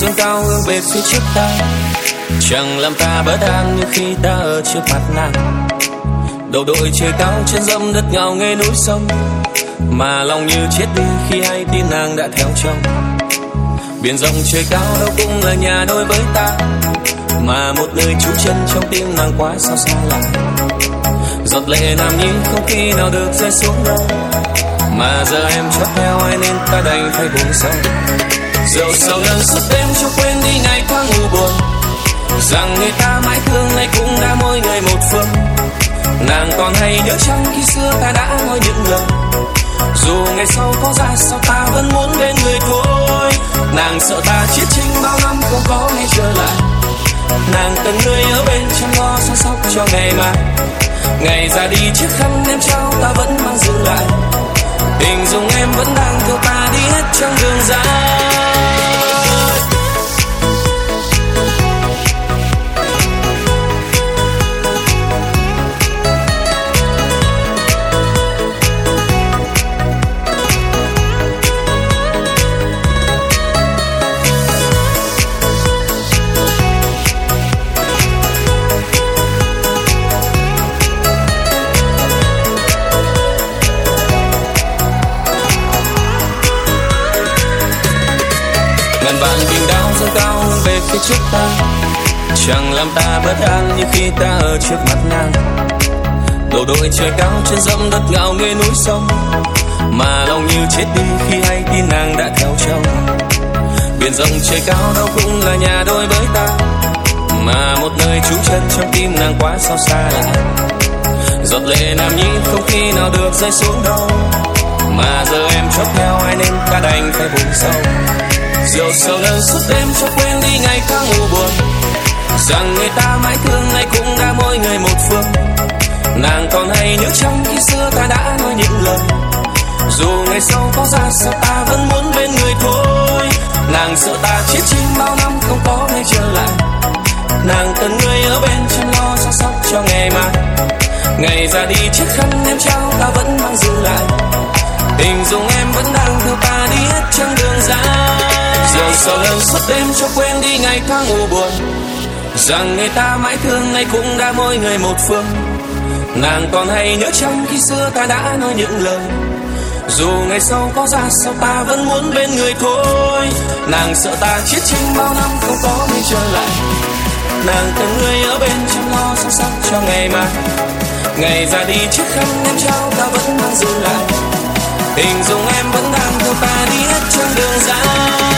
dâng cao hướng về phía trước ta, chẳng làm ta bất an như khi ta ở trước mặt nàng. Đầu đội trời cao chân dẫm đất ngào nghe núi sông, mà lòng như chết đi khi hay tin nàng đã theo chồng. Biển rộng trời cao đâu cũng là nhà đôi với ta, mà một nơi trú chân trong tim nàng quá sao xa lạ. Giọt lệ nam nhi không khi nào được rơi xuống đâu, mà giờ em chót theo ai nên ta đành phải buông sâu. Rượu sầu lần suốt đêm cho quên đi ngày tháng u buồn, rằng người ta mãi thương nay cũng đã mỗi người một phương. Nàng còn hay nhớ chăng khi xưa ta đã nói những lời, dù ngày sau có ra sao ta vẫn muốn bên người thôi. Nàng sợ ta chết chinh bao năm không có ngày trở lại, nàng cần người ở bên chăm lo săn sóc cho ngày mai. Ngày ra đi chiếc khăn em trao ta vẫn mang giữ lại, tình dung em vẫn đang theo ta đi hết trong đường dài. Ngàn vạn bình đao dâng cao hướng về phía trước ta, chẳng làm ta bất an như khi ta ở trước mặt nàng. Đầu đội trời cao chân dẫm đất ngạo nghê núi sông, mà lòng như chết đi khi hay tin nàng đã theo chồng. Biển rộng trời cao đâu cũng là nhà đôi với ta, mà một nơi trú chân trong tim nàng quá sao xa lạ. Giọt lệ nam nhi không khi nào được rơi xuống đâu, mà giờ em chót theo ai nên ta đành phải buông sâu. Rượu sầu lần suốt đêm cho quên đi ngày tháng u buồn, rằng người ta mãi thương nay cũng đã mỗi người một phương. Nàng còn hay nhớ chăng khi xưa ta đã nói những lời, dù ngày sau có ra sao ta vẫn muốn bên người thôi. Nàng sợ ta chết chinh bao năm không có ngày trở lại, nàng cần người ở bên chăm lo săn sóc cho ngày mai. Ngày ra đi chiếc khăn em trao ta vẫn mang giữ lại, tình dung em vẫn đang theo ta đi hết trong đường dài. Rượu sầu lần suốt đêm cho quên đi ngày tháng u buồn, rằng người ta mãi thương nay cũng đã mỗi người một phương. Nàng còn hay nhớ chăng khi xưa ta đã nói những lời, dù ngày sau có ra sao ta vẫn muốn bên người thôi. Nàng sợ ta chết chinh bao năm không có ngày trở lại, nàng cần người ở bên chăm lo săn sóc cho ngày mai. Ngày ra đi chiếc khăn em trao ta vẫn mang giữ lại, tình dung em vẫn đang theo ta đi hết trong đường dài.